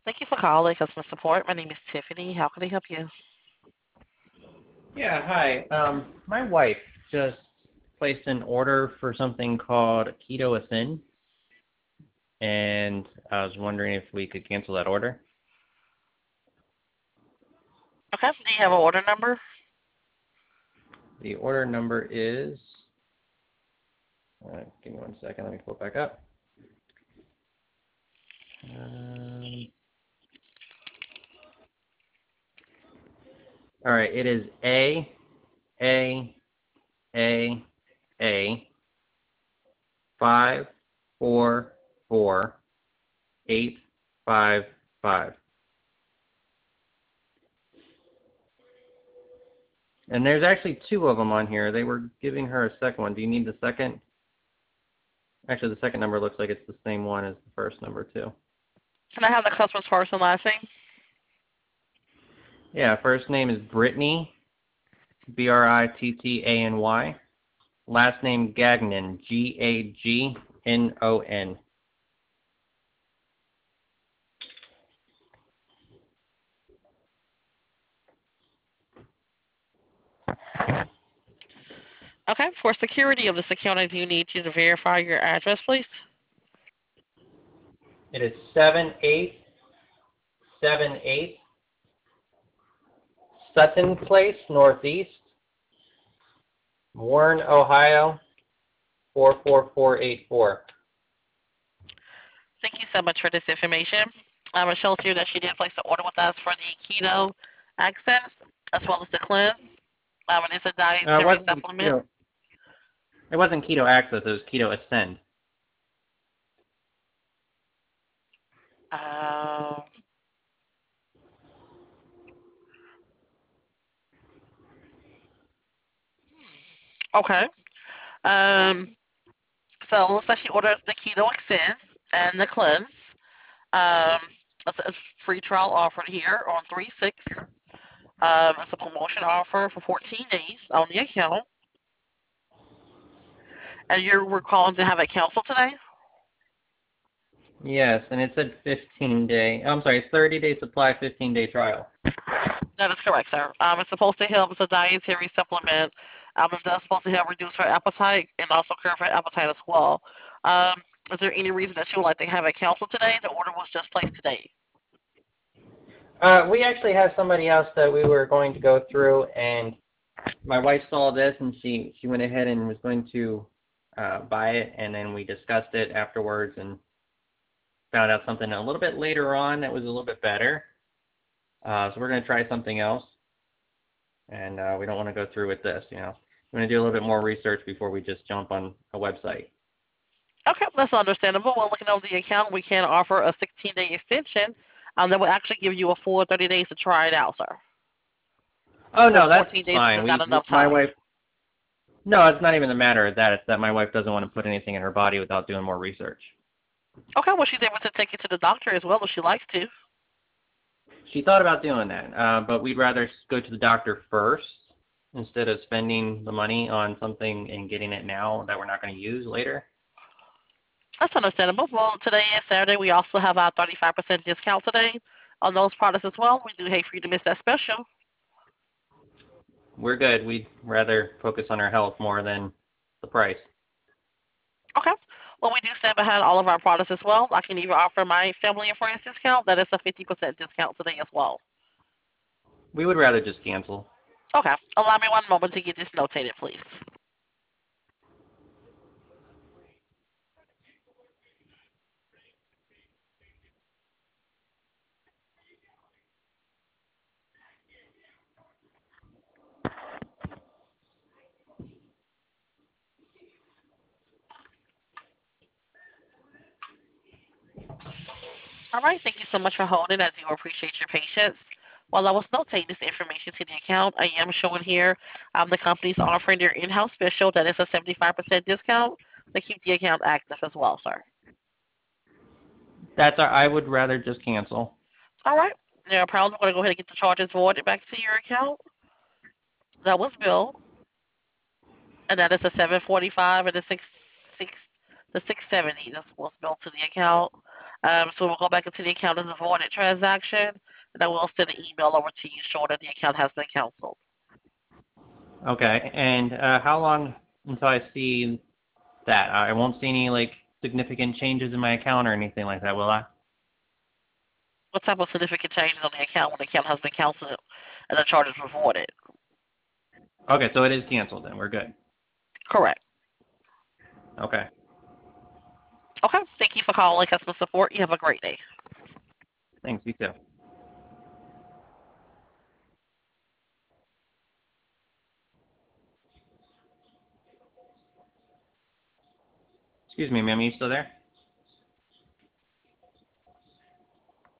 Thank you for calling customer support. My name is Tiffany. How can I help you? Yeah, hi. My wife just placed an order for something called Keto Ascend, and I was wondering if we could cancel that order. Okay. Do you have an order number? The order number is, give me one second, let me pull it back up. All right, it is A A 544855. And there's actually two of them on here. They were giving her a second one. Do you need the second? Actually, the second number looks like it's the same one as the first number, too. Can I have the customer's first and last name? Yeah, first name is Brittany, Brittany. Last name Gagnon, Gagnon. Okay. For security of this account, I do need you to verify your address, please. It is 7878 Sutton Place, Northeast, Warren, Ohio, 44484. Thank you so much for this information. It shows here that she did place the order with us for the Keto Access as well as the Cleanse. It is a It dietary wasn't supplement. keto. It wasn't Keto Access. It was Keto Ascend. Uh, okay. Um, so it looks like she ordered the Keto Access and the Cleanse. Um, it's a free trial offered here on 3/6. It's a promotion offer for 14 days on the account. And you were calling to have it canceled today? Yes, and it said 15-day. I'm sorry, 30-day supply, 15-day trial. That is correct, sir. It's supposed to help. It's a dietary supplement. It's supposed to help reduce her appetite and also curb her appetite as well. Is there any reason that you would like to have it canceled today? The order was just placed today. We actually have somebody else that we were going to go through, and my wife saw this, and she went ahead and was going to buy it, and then we discussed it afterwards and found out something a little bit later on that was a little bit better. So we're going to try something else, and we don't want to go through with this, you know. We're going to do a little bit more research before we just jump on a website. Okay, that's understandable. Well, looking over the account, we can offer a 16-day extension that will actually give you a full 30 days to try it out, sir. Oh, Because no, that's 14 days fine. is not enough My time. wife, no, it's not even a matter of that. It's that my wife doesn't want to put anything in her body without doing more research. Okay, well, she's able to take it to the doctor as well if she likes to. She thought about doing that, but we'd rather go to the doctor first instead of spending the money on something and getting it now that we're not going to use later. That's understandable. Well, today is Saturday. We also have our 35% discount today on those products as well. We do hate for you to miss that special. We're good. We'd rather focus on our health more than the price. Okay. Well, we do stand behind all of our products as well. I can even offer my family and friends discount. That is a 50% discount today as well. We would rather just cancel. Okay. Allow me one moment to get this notated, please. All right. Thank you so much for holding. I do appreciate your patience. While I was notating this information to the account, I am showing here the company's offering their in-house special. That is a 75% discount to keep the account active as well, sir. I would rather just cancel. All right. No problem. I'm going to go ahead and get the charges voided back to your account. That was billed, and that is the 745 and the 670. That's what's billed to the account. So we'll go back into the account as a voided transaction, and I will send an email over to you showing that the account has been canceled. Okay. And how long until I see that? I won't see any like significant changes in my account or anything like that, will I? What type of significant changes on the account when the account has been canceled and the charges were voided? Okay, so it is canceled then. We're good. Correct. Okay. Okay. Thank you for calling customer support. You have a great day. Thanks. You too. Excuse me, ma'am. Are you still there?